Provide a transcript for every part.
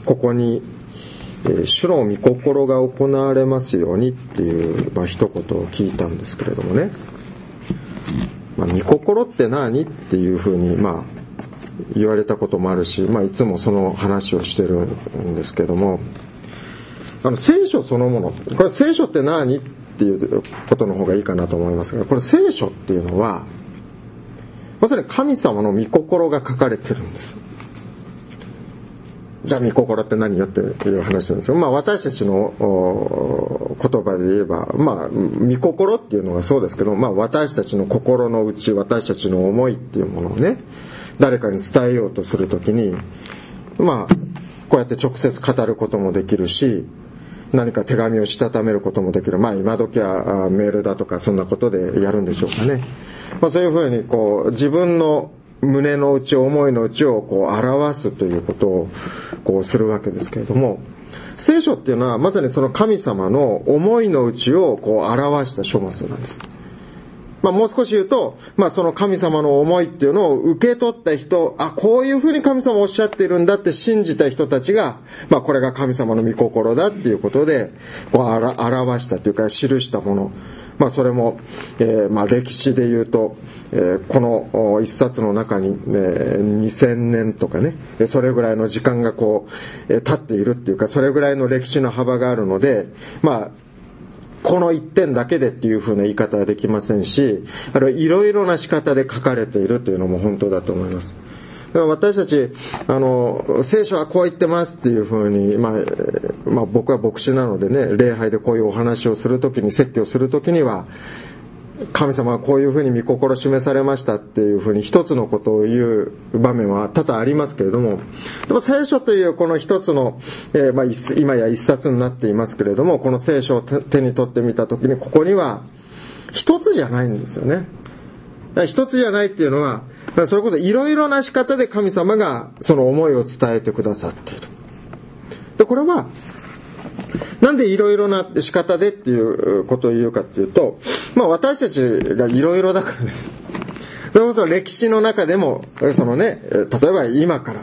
ここに、主の御心が行われますようにっていう、一言を聞いたんですけれどもね、御心って何っていうふうに言われたこともあるし、いつもその話をしてるんですけども、聖書そのもの、これ聖書って何っていうことの方がいいかなと思いますが、これ聖書っていうのはまさに神様の御心が書かれてるんです。じゃあ御心って何よっていう話なんですよ。私たちの言葉で言えば、御心っていうのがそうですけど、私たちの心の内、私たちの思いっていうものをね、誰かに伝えようとするときに、こうやって直接語ることもできるし、何か手紙をしたためることもできる。今時はメールだとかそんなことでやるんでしょうかね。そういうふうに自分の胸の内、思いの内を表すということをするわけですけれども、聖書っていうのはまさにその神様の思いの内を表した書物なんです。もう少し言うと、その神様の思いっていうのを受け取った人、こういうふうに神様おっしゃっているんだって信じた人たちが、これが神様の御心だっていうことで表したというか記したもの。それも、歴史で言うと、この一冊の中に、2000年とかね、それぐらいの時間が経っているっていうか、それぐらいの歴史の幅があるので、この一点だけでっていう風な言い方はできませんし、あるいはいろいろな仕方で書かれているというのも本当だと思います。だから私たち聖書はこう言ってますっていう風に、僕は牧師なのでね、礼拝でこういうお話をするときに、説教するときには、神様はこういう風に御心を示されましたっていう風に一つのことを言う場面は多々ありますけれども、でも聖書というこの一つの、今や一冊になっていますけれども、この聖書を手に取ってみたときに、ここには一つじゃないんですよね。一つじゃないっていうのは、それこそいろいろな仕方で神様がその思いを伝えてくださっている。で、これはなんでいろいろな仕方でっていうことを言うかっていうと、私たちがいろいろだからです。それこそ歴史の中でも、例えば今から、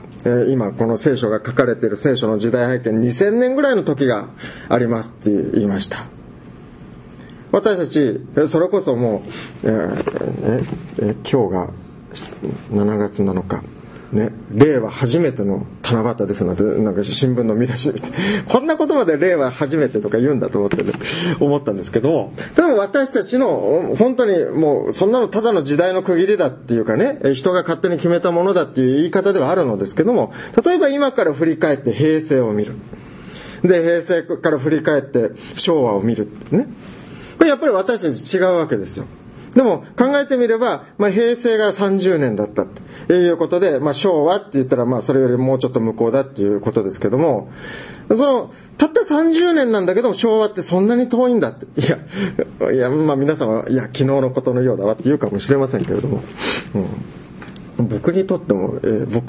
今この聖書が書かれている聖書の時代背景に2000年ぐらいの時がありますって言いました。私たち、それこそもう、今日が7月7日。ね、令和初めての七夕ですなんて、なんか新聞の見出しで見て、こんなことまで令和初めてとか言うんだと思ったんですけど、でも私たちの本当にもうそんなのただの時代の区切りだっていうかね、人が勝手に決めたものだっていう言い方ではあるのですけども、例えば今から振り返って平成を見る。で、平成から振り返って昭和を見るってね。これやっぱり私たち違うわけですよ。でも考えてみれば、平成が30年だったっていうことで、昭和って言ったらそれよりもうちょっと向こうだっていうことですけども、たった30年なんだけども昭和ってそんなに遠いんだって。いや、皆さんは、昨日のことのようだわって言うかもしれませんけれども、僕にとっても、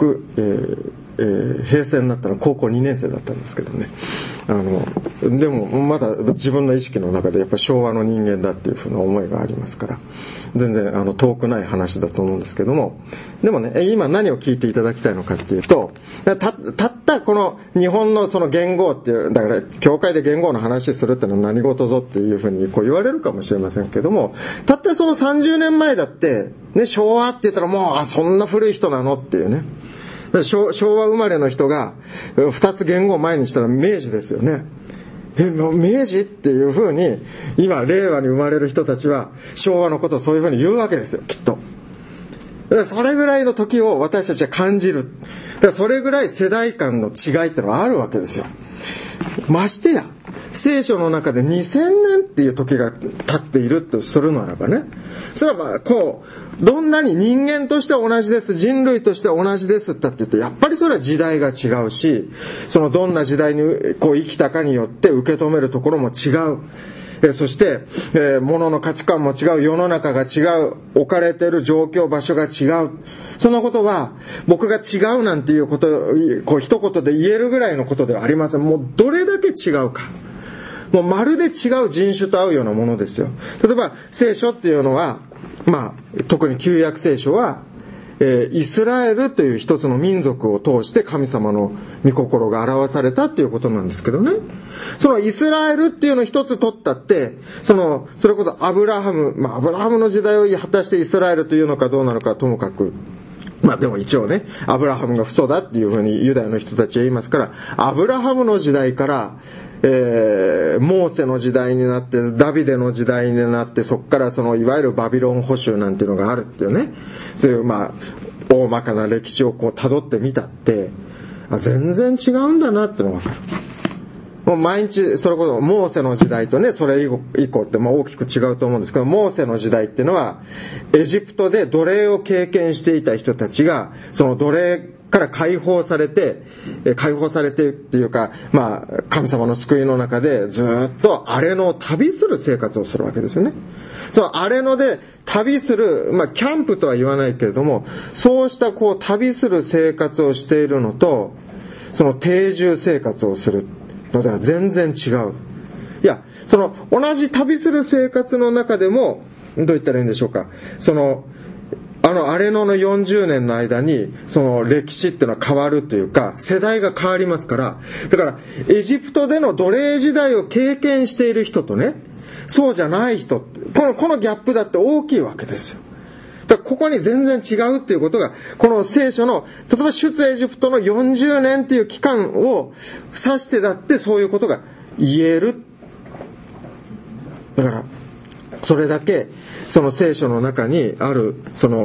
平成になったら高校2年生だったんですけどね、でもまだ自分の意識の中でやっぱ昭和の人間だっていうふうな思いがありますから、全然遠くない話だと思うんですけども、でもね、今何を聞いていただきたいのかっていうと、たったこの日本のその元号っていう、だから教会で元号の話するってのは何事ぞっていうふうに言われるかもしれませんけども、たったその30年前だってね、昭和って言ったらもうそんな古い人なのっていうね、昭和生まれの人が2つ元号前にしたら明治ですよね。明治っていう風に今令和に生まれる人たちは昭和のことをそういう風に言うわけですよ、きっと。だからそれぐらいの時を私たちは感じる。だからそれぐらい世代間の違いってのはあるわけですよ。ましてや聖書の中で2000年っていう時が経っているとするならばね、それはどんなに人間としては同じです、人類としては同じですって言って、やっぱりそれは時代が違うし、そのどんな時代に生きたかによって受け止めるところも違う。そして、物の価値観も違う、世の中が違う、置かれている状況、場所が違う。そのことは僕が違うなんていうことを一言で言えるぐらいのことではありません。もうどれだけ違うか。もうまるで違う人種と合うようなものですよ。例えば聖書っていうのは、特に旧約聖書はイスラエルという一つの民族を通して神様の御心が表されたっていうことなんですけどね。そのイスラエルっていうのを一つ取ったって、それこそアブラハムの時代を果たしてイスラエルというのかどうなのかともかく、でも一応ね、アブラハムが父祖だっていうふうにユダヤの人たちは言いますから、アブラハムの時代から、モーセの時代になって、ダビデの時代になって、そこからいわゆるバビロン捕囚なんていうのがあるっていうね、そういう大まかな歴史を辿ってみたって、全然違うんだなってのがわかる。もう毎日、それこそモーセの時代とね、それ以降って大きく違うと思うんですけど、モーセの時代っていうのは、エジプトで奴隷を経験していた人たちが、その奴隷から解放されてっていうか、神様の救いの中でずっと荒れ野を旅する生活をするわけですよね。その荒れ野で旅する、キャンプとは言わないけれども、そうした旅する生活をしているのと、その定住生活をするのでは全然違う。いや、同じ旅する生活の中でも、どう言ったらいいんでしょうか。荒れ野の40年の間に、歴史っていうのは変わるというか、世代が変わりますから、だから、エジプトでの奴隷時代を経験している人とね、そうじゃない人、このギャップだって大きいわけですよ。だからここに全然違うっていうことが、この聖書の、例えば出エジプトの40年っていう期間を指してだってそういうことが言える。だから、それだけ、その聖書の中にある、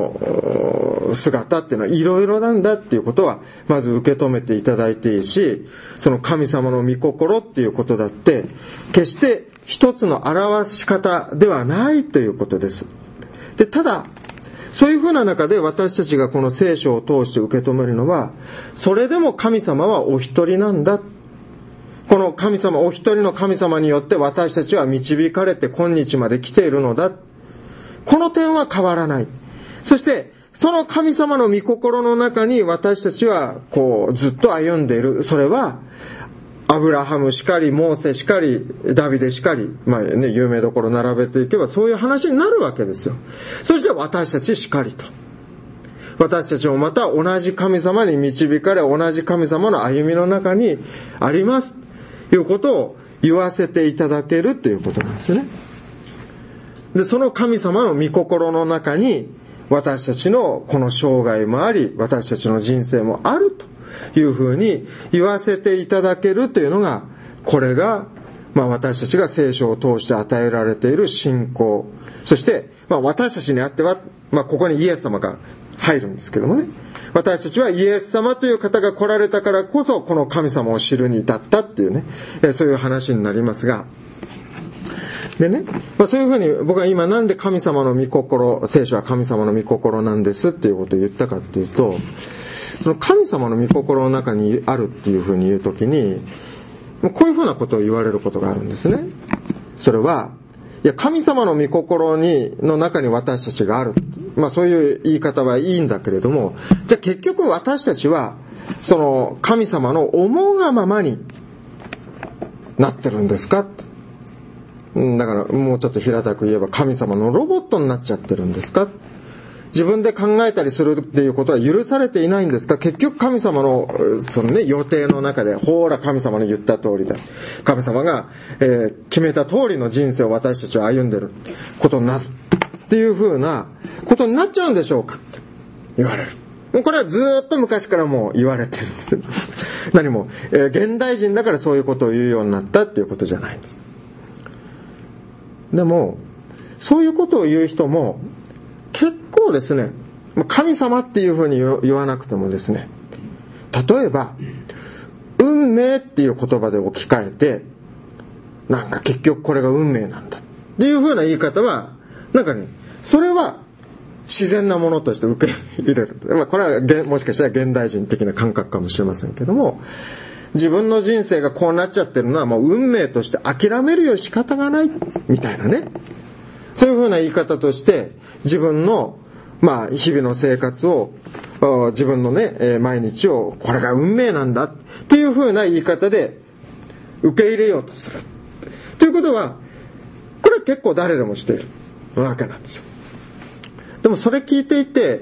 姿っていうのはいろいろなんだっていうことは、まず受け止めていただいていいし、その神様の御心っていうことだって、決して一つの表し方ではないということです。で、ただ、そういうふうな中で私たちがこの聖書を通して受け止めるのは、それでも神様はお一人なんだ。この神様、お一人の神様によって私たちは導かれて今日まで来ているのだ。この点は変わらない。そして、その神様の御心の中に私たちはずっと歩んでいる。それは、アブラハムしかり、モーセしかり、ダビデしかり、有名どころ並べていけばそういう話になるわけですよ。そして私たちしかりと。私たちもまた同じ神様に導かれ、同じ神様の歩みの中にあります。ということを言わせていただけるということなんですね。で、その神様の御心の中に私たちのこの生涯もあり、私たちの人生もあるというふうに言わせていただけるというのが、これが、私たちが聖書を通して与えられている信仰。そして、私たちにあっては、ここにイエス様が入るんですけどもね。私たちはイエス様という方が来られたからこそ、この神様を知るに至ったっていうね、そういう話になりますが、でね、そういうふうに僕は今なんで神様の御心、聖書は神様の御心なんですっていうことを言ったかっていうと、その神様の御心の中にあるっていうふうに言うときに、こういうふうなことを言われることがあるんですね。それは、いや、神様の御心の中に私たちがある。そういう言い方はいいんだけれども、じゃあ結局私たちは、その神様の思うがままになってるんですか？だからもうちょっと平たく言えば神様のロボットになっちゃってるんですか？自分で考えたりするっていうことは許されていないんですか？結局神様の予定の中で、ほら神様の言った通りだ。神様が、決めた通りの人生を私たちは歩んでることになるっていうふうなことになっちゃうんでしょうかって言われる。これはずっと昔からもう言われてるんです。何も、現代人だからそういうことを言うようになったっていうことじゃないんです。でもそういうことを言う人も結構ですね、神様っていうふうに言わなくてもですね、例えば運命っていう言葉で置き換えて、なんか結局これが運命なんだっていうふうな言い方は、なんかね、それは自然なものとして受け入れる。これはもしかしたら現代人的な感覚かもしれませんけども、自分の人生がこうなっちゃってるのはもう運命として諦めるより仕方がないみたいなね、そういうふうな言い方として自分の日々の生活を、自分のね、毎日をこれが運命なんだっていうふうな言い方で受け入れようとするということは、これ結構誰でもしているわけなんですよ。でもそれ聞いていて、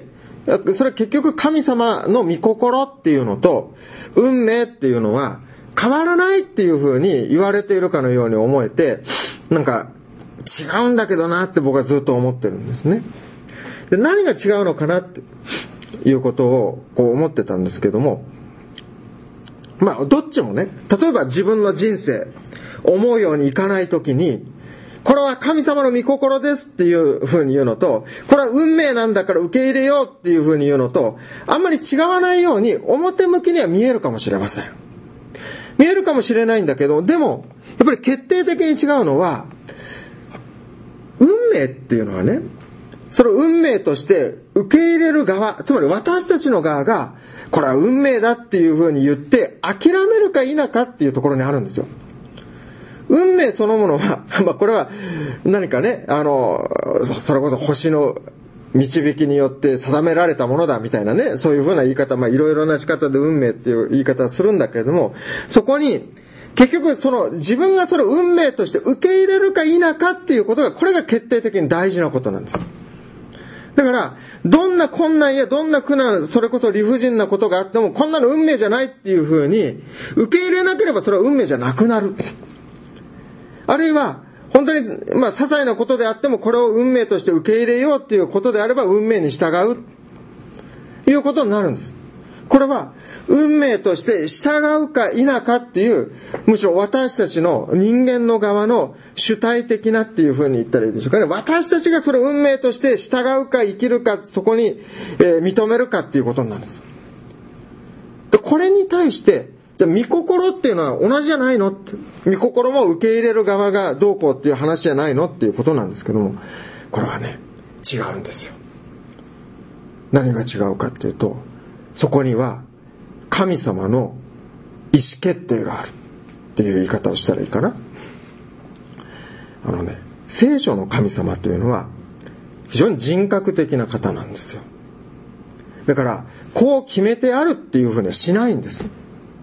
それ結局神様の御心っていうのと運命っていうのは変わらないっていう風に言われているかのように思えて、なんか違うんだけどなって僕はずっと思ってるんですね。で、何が違うのかなっていうことをこう思ってたんですけども、まあどっちもね、例えば自分の人生思うようにいかないときに、これは神様の御心ですっていう風に言うのと、これは運命なんだから受け入れようっていう風に言うのと、あんまり違わないように表向きには見えるかもしれません。見えるかもしれないんだけど、でもやっぱり決定的に違うのは、運命っていうのはね、それを運命として受け入れる側、つまり私たちの側がこれは運命だっていう風に言って諦めるか否かっていうところにあるんですよ。運命そのものは、まあこれは何かね、それこそ星の導きによって定められたものだみたいなね、そういう風な言い方、まあいろいろな仕方で運命っていう言い方をするんだけれども、そこに結局自分がそれを運命として受け入れるか否かっていうことが、これが決定的に大事なことなんです。だから、どんな困難やどんな苦難、それこそ理不尽なことがあっても、こんなの運命じゃないっていう風に受け入れなければそれは運命じゃなくなる。あるいは、本当に、まあ、些細なことであっても、これを運命として受け入れようっていうことであれば、運命に従う、ということになるんです。これは、運命として従うか否かっていう、むしろ私たちの人間の側の主体的なっていうふうに言ったらいいでしょうかね。私たちがそれを運命として従うか生きるか、そこに、認めるかっていうことになるんです。で、これに対して、じゃあ、御心っていうのは同じじゃないのって。御心も受け入れる側がどうこうっていう話じゃないのっていうことなんですけども、これはね、違うんですよ。何が違うかっていうと、そこには神様の意思決定があるっていう言い方をしたらいいかな。聖書の神様というのは非常に人格的な方なんですよ。だから、こう決めてあるっていうふうにはしないんです。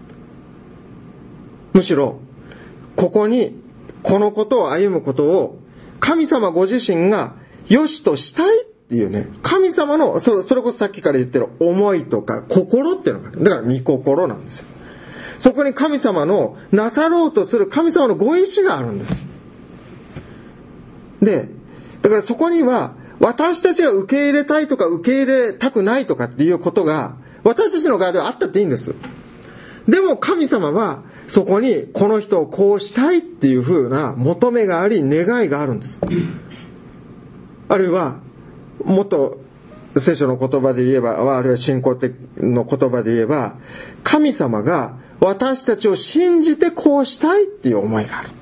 むしろ、ここに、このことを歩むことを、神様ご自身が良しとしたいっていうね、神様の、それこそさっきから言ってる思いとか心っていうのが、だから御心なんですよ。そこに神様のなさろうとする神様のご意志があるんです。で、だからそこには、私たちが受け入れたいとか受け入れたくないとかっていうことが、私たちの側ではあったっていいんです。でも神様は、そこにこの人をこうしたいっていう風な求めがあり、願いがあるんです。あるいは、もっと聖書の言葉で言えば、あるいは信仰的の言葉で言えば、神様が私たちを信じてこうしたいっていう思いがある。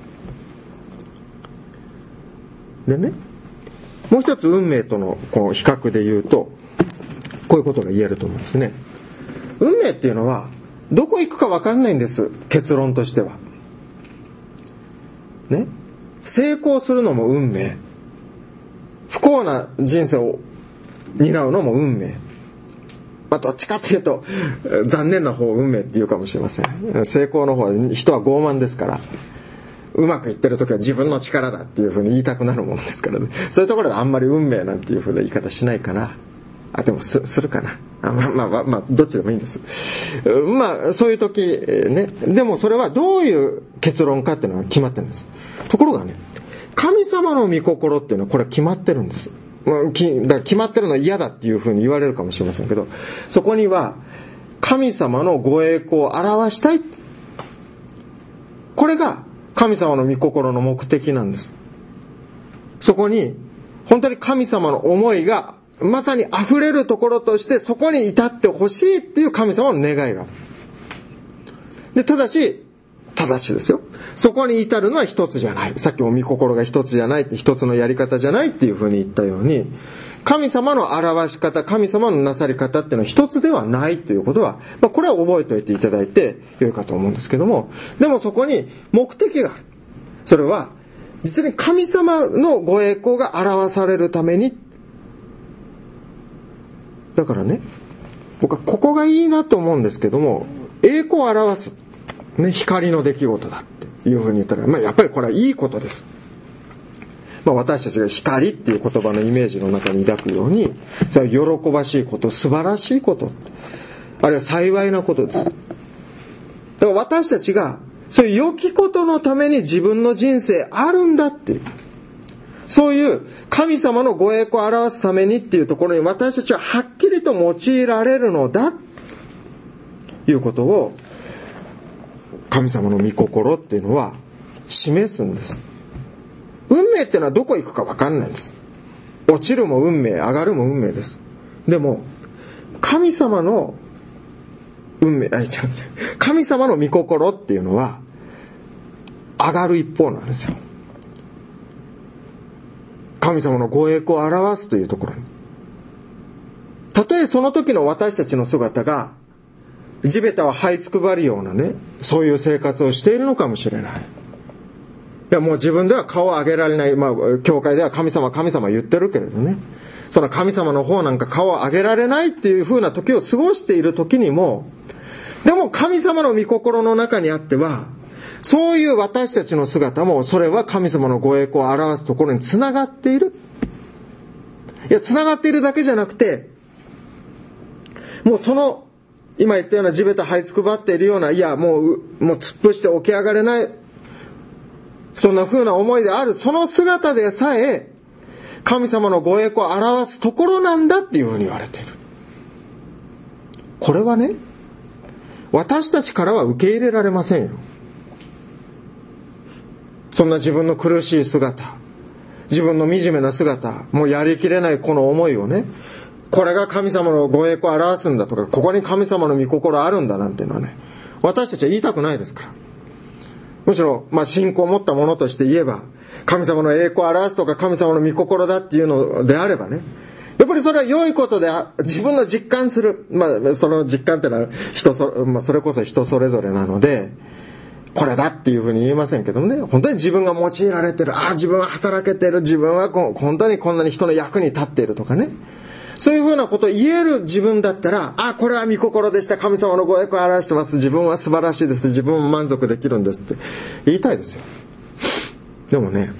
でね、もう一つ運命とのこう比較で言うと、こういうことが言えると思うんですね。運命っていうのは、どこ行くか分かんないんです。結論としては。ね。成功するのも運命。不幸な人生を担うのも運命。まあ、どっちかっていうと、残念な方を運命っていうかもしれません。成功の方は人は傲慢ですから、うまくいってる時は自分の力だっていうふうに言いたくなるものですからね。そういうところであんまり運命なんていうふうな言い方しないから、でもするかな。まあ、どっちでもいいんです。まあ、そういう時、ね。でもそれはどういう結論かっていうのは決まってるんです。ところがね、神様の御心っていうのはこれ決まってるんです。だから決まってるのは嫌だっていうふうに言われるかもしれませんけど、そこには神様のご栄光を表したい。これが神様の御心の目的なんです。そこに本当に神様の思いがまさに溢れるところとしてそこに至ってほしいっていう神様の願いがある。で、ただしですよ。そこに至るのは一つじゃない。さっきも御心が一つじゃない、一つのやり方じゃないっていうふうに言ったように、神様の表し方、神様のなさり方っていうのは一つではないということは、これは覚えておいていただいてよいかと思うんですけども、でもそこに目的がある。それは、実に神様のご栄光が表されるために、だからね、僕はここがいいなと思うんですけども、栄光を表す、ね、光の出来事だっていうふうに言ったら、やっぱりこれはいいことです。私たちが光っていう言葉のイメージの中に抱くように、 それは喜ばしいこと、素晴らしいこと、あるいは幸いなことです。だから私たちがそういう良きことのために自分の人生あるんだっていう、そういう神様のご栄光を表すためにっていうところに私たちははっきりと用いられるのだということを、神様の御心っていうのは示すんです。運命っていうのはどこ行くか分かんないんです。落ちるも運命、上がるも運命です。でも神様の運命、神様の御心っていうのは上がる一方なんですよ。神様のご栄光を表すというところに、たとえその時の私たちの姿が地べたを這いつくばるようなね、そういう生活をしているのかもしれない。いや、もう自分では顔を上げられない、教会では神様神様言ってるけれどね、その神様の方なんか顔を上げられないっていう風な時を過ごしている時にも、でも神様の御心の中にあっては、そういう私たちの姿も、それは神様のご栄光を表すところにつながっている。いや、つながっているだけじゃなくて、もうその今言ったような地べた這いつくばっているような、いやもう突っ伏して起き上がれない、そんな風な思いであるその姿でさえ神様のご栄光を表すところなんだっていうふうに言われている。これはね、私たちからは受け入れられませんよ。そんな自分の苦しい姿、自分の惨めな姿、もうやりきれないこの思いをね、これが神様のご栄光を表すんだとか、ここに神様の御心あるんだなんていうのはね、私たちは言いたくないですから。むしろ、信仰を持ったものとして言えば、神様の栄光を表すとか神様の御心だっていうのであればね、やっぱりそれは良いことで自分の実感する。その実感っていうのはそれこそ人それぞれなので、これだっていうふうに言えませんけどもね、本当に自分が用いられてる、自分は働けてる、自分は本当にこんなに人の役に立っているとかね、そういうふうなことを言える自分だったら、これは御心でした、神様のご栄光を表してます、自分は素晴らしいです、自分も満足できるんですって言いたいですよ。でもね、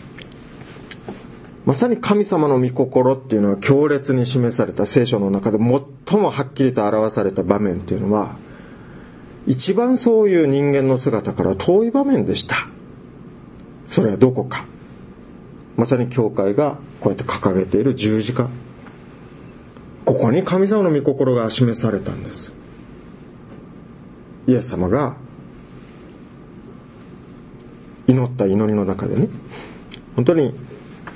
まさに神様の御心っていうのは強烈に示された聖書の中で最もはっきりと表された場面っていうのは、一番そういう人間の姿から遠い場面でした。それはどこか。まさに教会がこうやって掲げている十字架。ここに神様の御心が示されたんです。イエス様が祈った祈りの中でね、本当に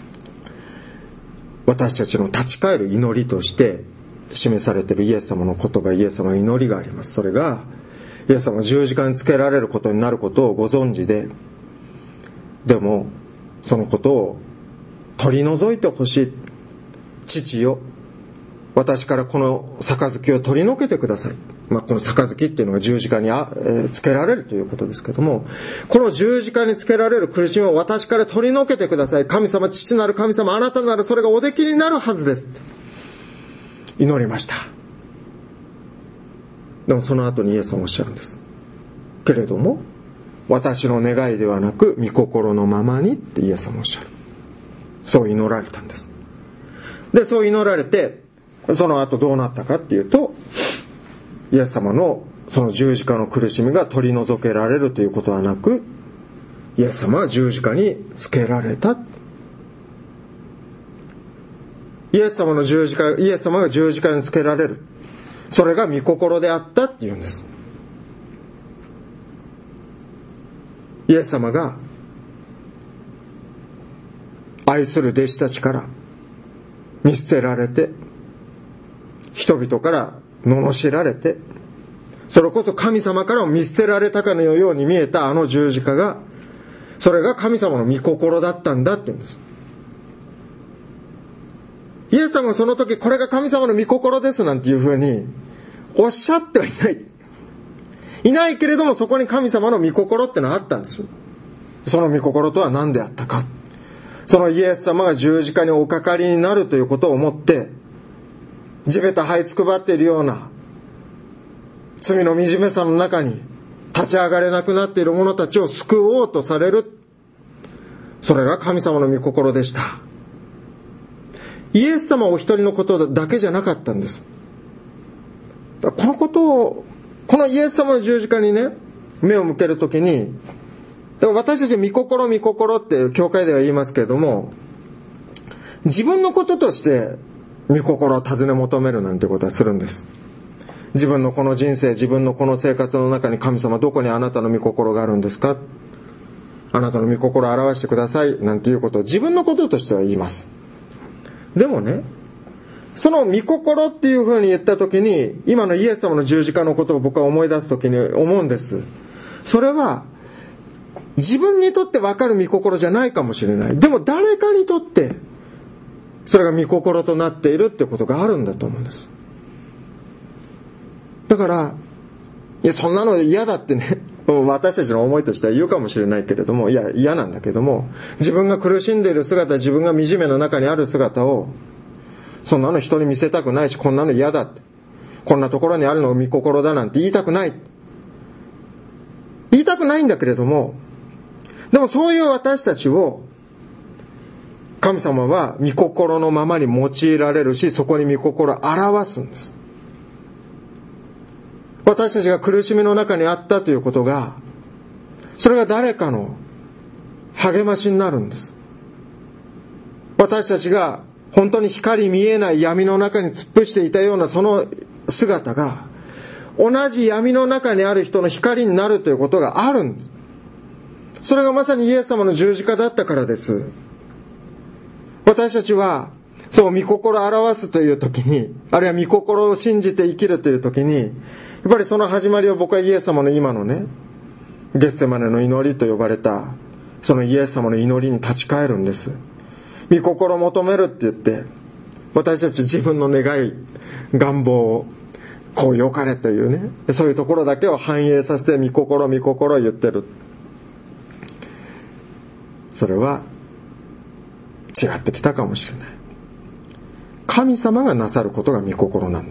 私たちの立ち返る祈りとして示されているイエス様の言葉、イエス様の祈りがあります。それがイエス様が十字架につけられることになることをご存知で、でもそのことを取り除いてほしい。父よ、私からこの杯を取り除けてください。この杯っていうのが十字架につけられるということですけども、この十字架につけられる苦しみを私から取り除けてください。神様、父なる神様、あなたならそれがおできになるはずですって祈りました。でもその後にイエス様おっしゃるんです。けれども私の願いではなく御心のままにってイエス様おっしゃる。そう祈られたんです。で、そう祈られて、その後どうなったかっていうと、イエス様のその十字架の苦しみが取り除けられるということはなく、イエス様は十字架につけられた。イエス様が十字架につけられる。それが御心であったっていうんです。イエス様が愛する弟子たちから見捨てられて、人々から罵られて、それこそ神様からも見捨てられたかのように見えたあの十字架が、それが神様の御心だったんだって言うんです。イエス様がその時これが神様の御心ですなんていうふうにおっしゃってはいないけれども、そこに神様の御心ってのはあったんです。その御心とは何であったか。そのイエス様が十字架におかかりになるということを思って、地べた這いつくばっているような罪の惨めさの中に立ち上がれなくなっている者たちを救おうとされる。それが神様の御心でした。 イエス様お一人のことだけじゃなかったんです。このことを、このイエス様の十字架にね、目を向けるときに、私たち御心御心って教会では言いますけれども、自分のこととして御心を尋ね求めるなんてことはするんです。自分のこの人生、自分のこの生活の中に神様どこにあなたの御心があるんですか、あなたの御心を表してくださいなんていうことを自分のこととしては言います。でもね、その御心っていうふうに言ったときに、今のイエス様の十字架のことを僕は思い出すときに思うんです。それは自分にとって分かる御心じゃないかもしれない。でも誰かにとってそれが御心となっているってことがあるんだと思うんです。だから、いやそんなの嫌だってね、私たちの思いとしては言うかもしれないけれども、いや嫌なんだけども、自分が苦しんでいる姿、自分が惨めの中にある姿を、そんなの人に見せたくないし、こんなの嫌だって、こんなところにあるのが御心だなんて言いたくない。言いたくないんだけれども、でもそういう私たちを神様は御心のままに用いられるし、そこに御心を表すんです。私たちが苦しみの中にあったということが、それが誰かの励ましになるんです。私たちが本当に光見えない闇の中に突っ伏していたようなその姿が、同じ闇の中にある人の光になるということがあるんです。それがまさにイエス様の十字架だったからです。私たちはそう御心を表すという時に、あるいは御心を信じて生きるという時に、やっぱりその始まりを僕はイエス様の今のね、ゲッセマネの祈りと呼ばれたそのイエス様の祈りに立ち返るんです。御心を求めるって言って、私たち自分の願い願望をこう良かれというね、そういうところだけを反映させて御心御心を言ってる。それは違ってきたかもしれない。神様がなさることが御心なんです。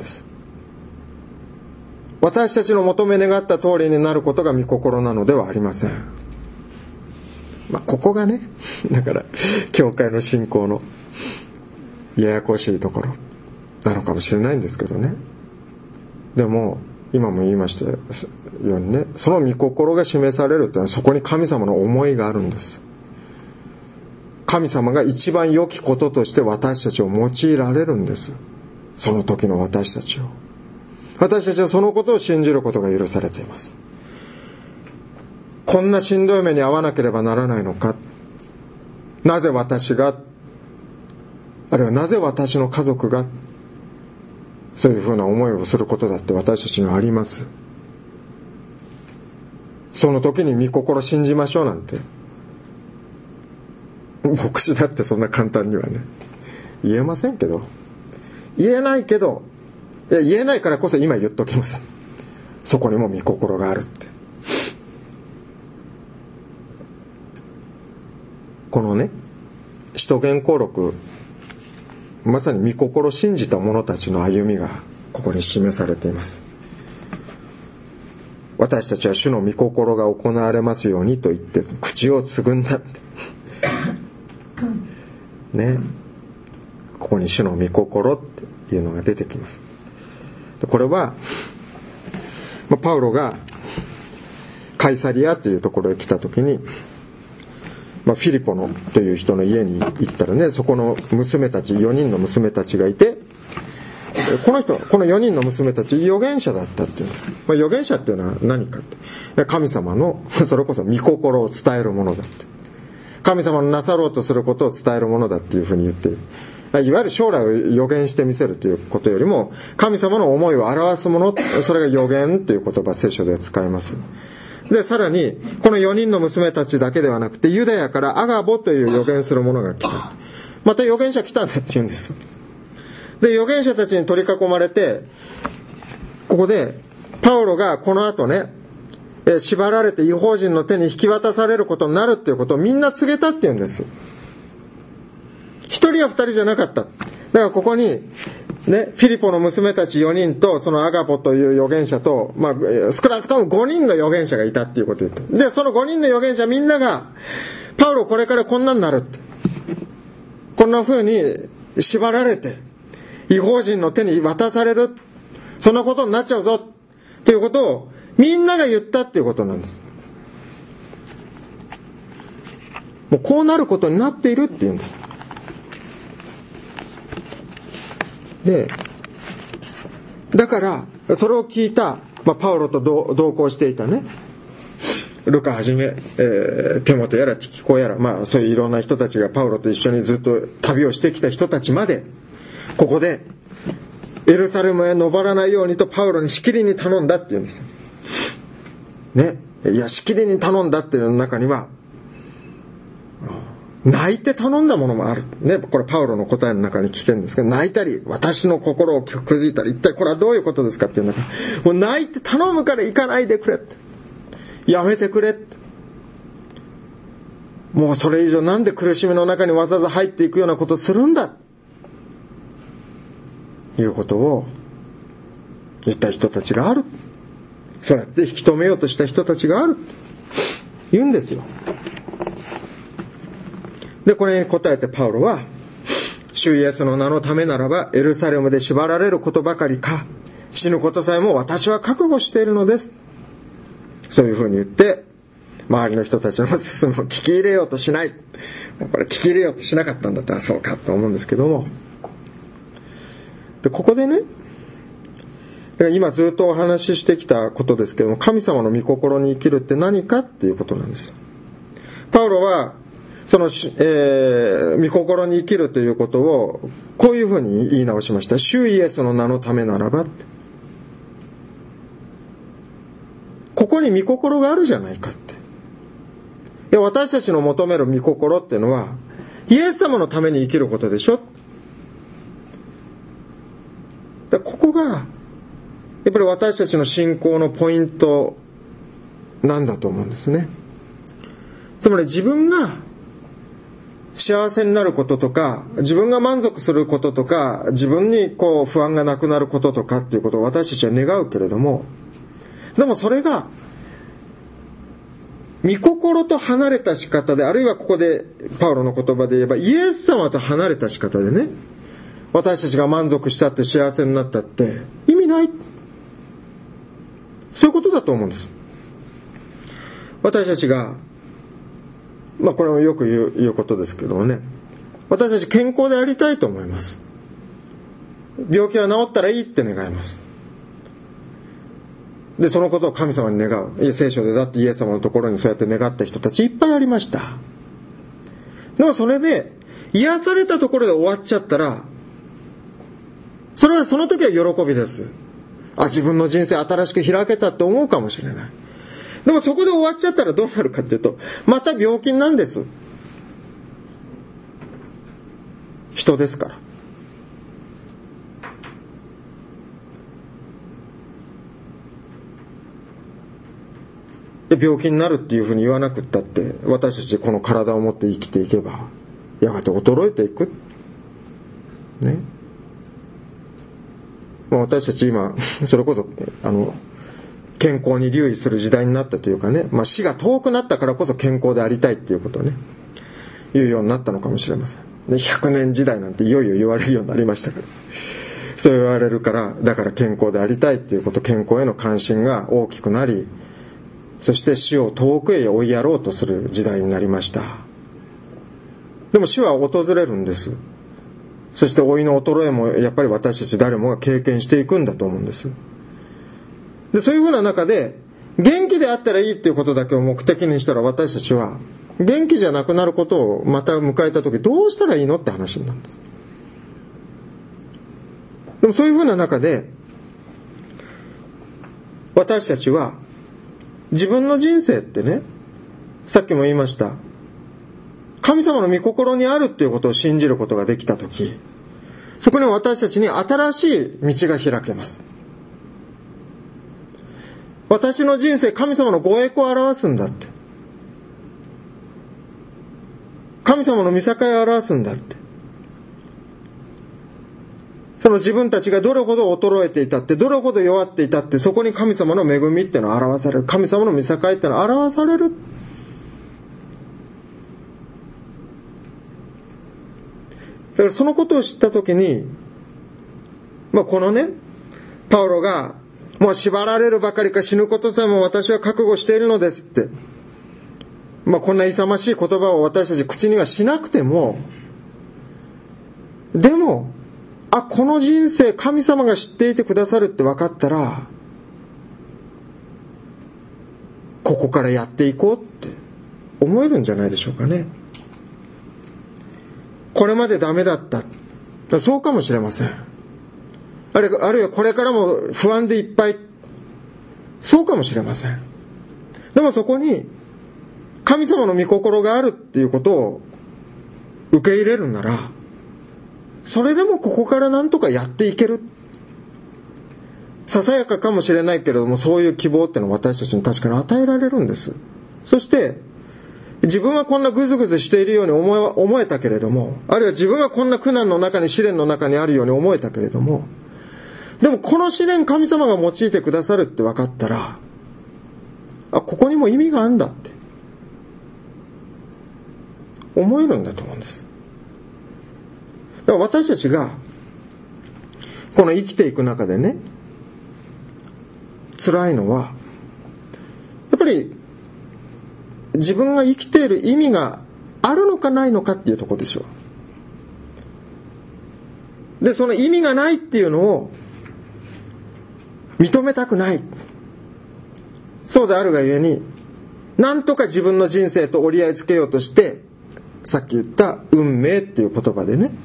私たちの求め願った通りになることが御心なのではありません。ここがね、だから教会の信仰のややこしいところなのかもしれないんですけどね。でも今も言いましたようにね、その御心が示されるというのは、そこに神様の思いがあるんです。神様が一番良きこととして私たちを用いられるんです。その時の私たちを。私たちはそのことを信じることが許されています。こんなしんどい目に遭わなければならないのか。なぜ私が、あるいはなぜ私の家族が、そういうふうな思いをすることだって私たちにはあります。その時に御心信じましょうなんて、牧師だってそんな簡単にはね言えませんけど、言えないけど、言えないからこそ今言っときます。そこにも御心があるって。このね、使徒言行録、まさに御心を信じた者たちの歩みがここに示されています。私たちは主の御心が行われますようにと言って口をつぐんだってね、ここに主の御心っていうのが出てきます。これはパウロがカイサリアというところへ来た時に、フィリポのという人の家に行ったらね、そこの娘たち4人の娘たちがいて、この4人の娘たち預言者だったっていうんです。預言者っていうのは何かって、神様のそれこそ御心を伝えるものだって、神様のなさろうとすることを伝えるものだっていうふうに言っている。いわゆる将来を予言してみせるということよりも、神様の思いを表すもの、それが予言という言葉、聖書では使えます。で、さらにこの4人の娘たちだけではなくて、ユダヤからアガボという予言する者が来た。また預言者来たんだって言うんです。で、預言者たちに取り囲まれて、ここでパウロがこの後ね、縛られて異邦人の手に引き渡されることになるっていうことをみんな告げたっていうんです。一人や二人じゃなかった。だからここにね、フィリポの娘たち4人とそのアガボという預言者と、少なくとも5人の預言者がいたっていうことを言った。で、その5人の預言者みんながパウロこれからこんなになるって、こんな風に縛られて異邦人の手に渡される、そんなことになっちゃうぞっていうことをみんなが言ったっていうことなんです。もうこうなることになっているっていうんです。で、だからそれを聞いた、パウロと同行していたね、ルカはじめ、テモテやらティキコやら、そういういろんな人たちがパウロと一緒にずっと旅をしてきた人たちまで、ここでエルサレムへ登らないようにとパウロにしきりに頼んだって言うんですよ。ね。いや、しきりに頼んだっていうの中には、泣いて頼んだものもある。ね。これパウロの答えの中に聞けるんですけど、泣いたり、私の心をくじいたり、一体これはどういうことですかっていう中、もう泣いて頼むから行かないでくれって。やめてくれって。もうそれ以上なんで苦しみの中にわざわざ入っていくようなことをするんだ。いうことを言った人たちがある。そうやって引き止めようとした人たちがある。言うんですよ。で、これに答えてパウロは、主イエスの名のためならばエルサレムで縛られることばかりか、死ぬことさえも私は覚悟しているのです。そういうふうに言って、周りの人たちの進むを聞き入れようとしない。これ聞き入れようとしなかったんだったらそうかと思うんですけども。で、ここでね、今ずっとお話ししてきたことですけども、神様の御心に生きるって何かっていうことなんですよ。パウロは、その、御心に生きるということを、こういうふうに言い直しました。主イエスの名のためならばって。ここに御心があるじゃないかって。いや、私たちの求める御心っていうのは、イエス様のために生きることでしょ。ここが、やっぱり私たちの信仰のポイントなんだと思うんですね。つまり自分が幸せになることとか、自分が満足することとか、自分に不安がなくなることとかっていうことを私たちは願うけれども、でもそれが御心と離れた仕方で、あるいはここでパウロの言葉で言えばイエス様と離れた仕方でね、私たちが満足したって幸せになったって意味ない。そういうことだと思うんです。私たちが、これもよく言うことですけどもね、私たち健康でありたいと思います。病気は治ったらいいって願います。で、そのことを神様に願う。聖書でだってイエス様のところにそうやって願った人たちいっぱいありました。でもそれで癒されたところで終わっちゃったら、それはその時は喜びです。自分の人生新しく開けたって思うかもしれない。でもそこで終わっちゃったらどうなるかっていうと、また病気なんです。人ですから。で、病気になるっていうふうに言わなくったって、私たちこの体を持って生きていけば、やがて衰えていく。ね。私たち今、それこそ、健康に留意する時代になったというかね、死が遠くなったからこそ健康でありたいっていうことをね、言うようになったのかもしれません。で、100年時代なんていよいよ言われるようになりましたから。そう言われるから、だから健康でありたいっていうこと、健康への関心が大きくなり、そして死を遠くへ追いやろうとする時代になりました。でも死は訪れるんです。そして老いの衰えもやっぱり私たち誰もが経験していくんだと思うんです。で、そういうふうな中で元気であったらいいっていうことだけを目的にしたら、私たちは元気じゃなくなることをまた迎えた時どうしたらいいのって話になるんです。でもそういうふうな中で私たちは自分の人生ってね、さっきも言いました、神様の御心にあるっていうことを信じることができたとき、そこに私たちに新しい道が開けます。私の人生、神様のご栄光を表すんだって。神様の見境を表すんだって。その自分たちがどれほど衰えていたって、どれほど弱っていたって、そこに神様の恵みっていうのは表される。神様の見境っていうのは表される。 だからそのことを知ったときに、このね、パウロが、もう縛られるばかりか死ぬことさえも私は覚悟しているのですって。こんな勇ましい言葉を私たち口にはしなくても、でも、この人生神様が知っていてくださるって分かったら、ここからやっていこうって思えるんじゃないでしょうかね。これまでダメだった。そうかもしれません。あるいはこれからも不安でいっぱい。そうかもしれません。でもそこに神様の御心があるっていうことを受け入れるなら、それでもここからなんとかやっていける。ささやかかもしれないけれども、そういう希望ってのは私たちに確かに与えられるんです。そして自分はこんなグズグズしているように思えたけれども、あるいは自分はこんな苦難の中に試練の中にあるように思えたけれども、でもこの試練神様が用いてくださるって分かったら、ここにも意味があるんだって思えるんだと思うんです。だから私たちがこの生きていく中でね、辛いのはやっぱり自分が生きている意味があるのかないのかっていうところでしょう。で、その意味がないっていうのを認めたくない。そうであるがゆえに、なんとか自分の人生と折り合いつけようとして、さっき言った運命っていう言葉でね、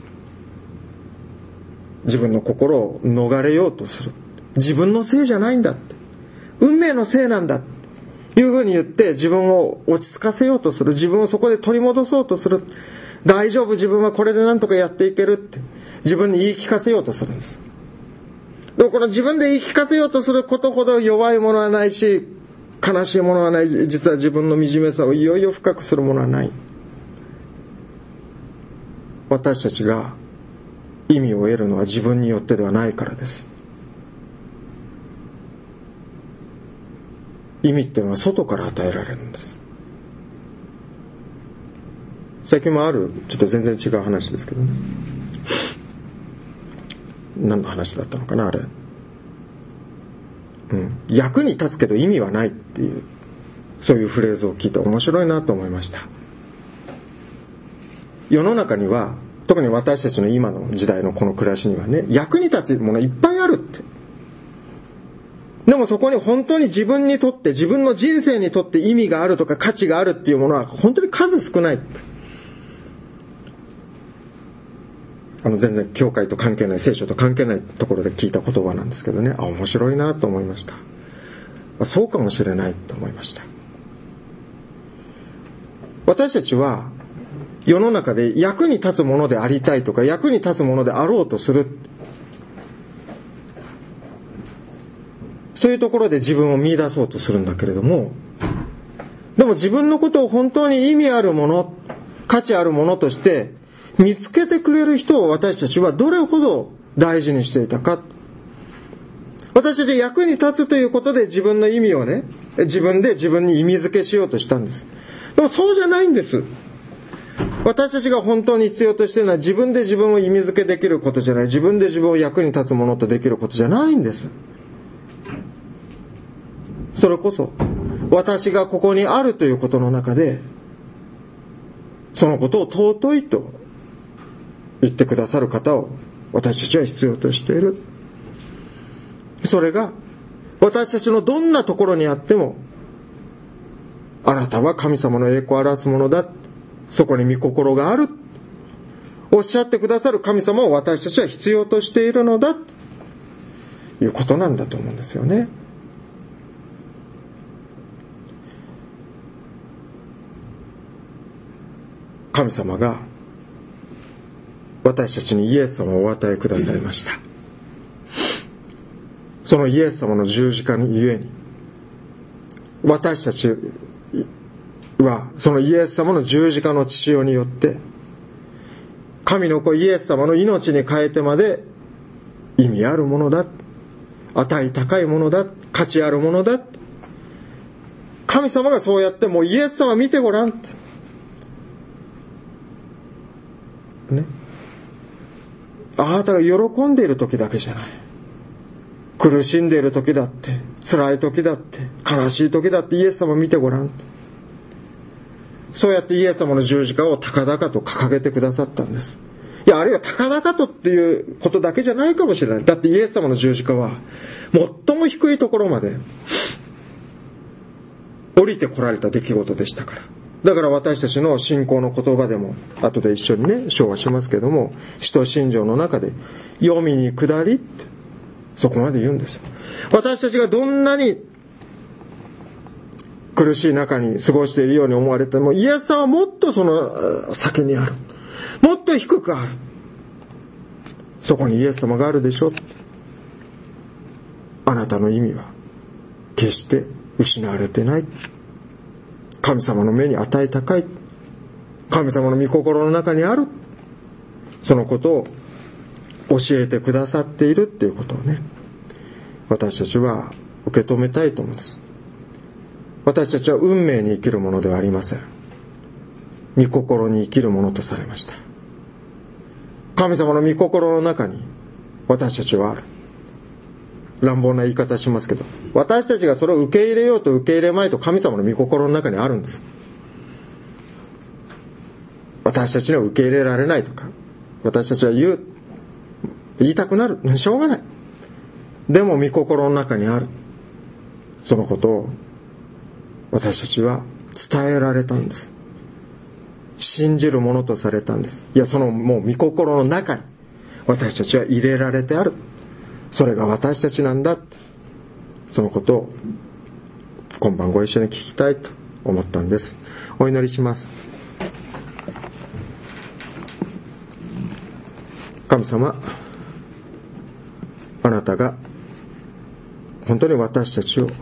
自分の心を逃れようとする。自分のせいじゃないんだって。運命のせいなんだっていうふうに言って自分を落ち着かせようとする。自分をそこで取り戻そうとする。大丈夫、自分はこれでなんとかやっていけるって自分に言い聞かせようとするんです。でもこの自分で言い聞かせようとすることほど弱いものはないし、悲しいものはない。実は自分の惨めさをいよいよ深くするものはない。私たちが意味を得るのは自分によってではないからです。意味っていうのは外から与えられるんです。最近もある、ちょっと全然違う話ですけどね。何の話だったのかな、あれ。役に立つけど意味はないっていう、そういうフレーズを聞いて面白いなと思いました。世の中には、特に私たちの今の時代のこの暮らしにはね、役に立つものいっぱいあるって。でもそこに本当に自分にとって、自分の人生にとって意味があるとか価値があるっていうものは本当に数少ない。全然教会と関係ない、聖書と関係ないところで聞いた言葉なんですけどね、面白いなと思いました。そうかもしれないと思いました。私たちは世の中で役に立つものでありたいとか、役に立つものであろうとする、そういうところで自分を見出そうとするんだけれども、でも自分のことを本当に意味あるもの、価値あるものとして見つけてくれる人を私たちはどれほど大事にしていたか。私たちは役に立つということで自分の意味をね、自分で自分に意味付けしようとしたんです。でもそうじゃないんです。私たちが本当に必要としているのは自分で自分を意味付けできることじゃない。自分で自分を役に立つものとできることじゃないんです。それこそ私がここにあるということの中で、そのことを尊いと言ってくださる方を私たちは必要としている。それが私たちのどんなところにあっても、あなたは神様の栄光を表すものだ、そこに御心がある、おっしゃってくださる神様を私たちは必要としているのだということなんだと思うんですよね。神様が私たちにイエス様をお与えくださいました。そのイエス様の十字架のゆえに、私たちはそのイエス様の十字架の血潮によって神の子イエス様の命に変えてまで意味あるものだ、値高いものだ、価値あるものだ、神様がそうやって、もうイエス様見てごらんってね、 あなたが喜んでいる時だけじゃない。苦しんでいる時だって、辛い時だって、悲しい時だってイエス様見てごらん。そうやってイエス様の十字架を高々と掲げてくださったんです。いや、あるいは高々とっていうことだけじゃないかもしれない。だってイエス様の十字架は最も低いところまで降りてこられた出来事でしたから。だから私たちの信仰の言葉でも後で一緒にね唱和しますけども、使徒信条の中で黄泉に下りってそこまで言うんですよ。私たちがどんなに苦しい中に過ごしているように思われても、イエスさんはもっとその先にある、もっと低くある、そこにイエス様があるでしょ。あなたの意味は決して失われてない。神様の目に値高い、神様の御心の中にある、そのことを教えてくださっているっていうことをね、私たちは受け止めたいと思うんです。私たちは運命に生きるものではありません。御心に生きるものとされました。神様の御心の中に私たちはある。乱暴な言い方しますけど、私たちがそれを受け入れようと受け入れまいと神様の御心の中にあるんです。私たちには受け入れられないとか、私たちは言いたくなる、しょうがない。でも御心の中にある、そのことを私たちは伝えられたんです。信じるものとされたんです。いや、そのもう御心の中に私たちは入れられてある、それが私たちなんだ、そのことを今晩ご一緒に聞きたいと思ったんです。お祈りします。神様、あなたが本当に私たちを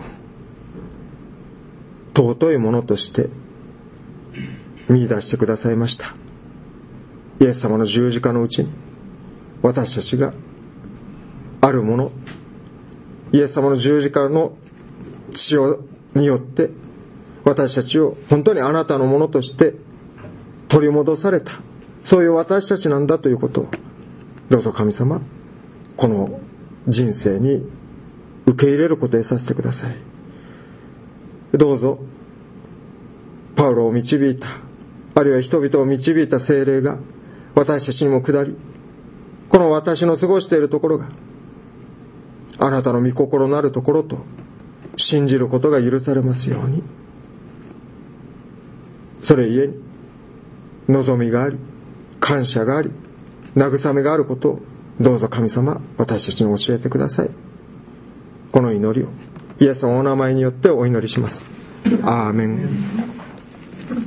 尊いものとして見出してくださいました。イエス様の十字架のうちに私たちがあるもの、イエス様の十字架の血によって私たちを本当にあなたのものとして取り戻された、そういう私たちなんだということをどうぞ神様、この人生に受け入れることをさせてください。どうぞパウロを導いた、あるいは人々を導いた聖霊が私たちにも下り、この私の過ごしているところがあなたの御心なるところと信じることが許されますように、それゆえに望みがあり、感謝があり、慰めがあることをどうぞ神様、私たちに教えてください。この祈りをイエスのお名前によってお祈りします。アーメン。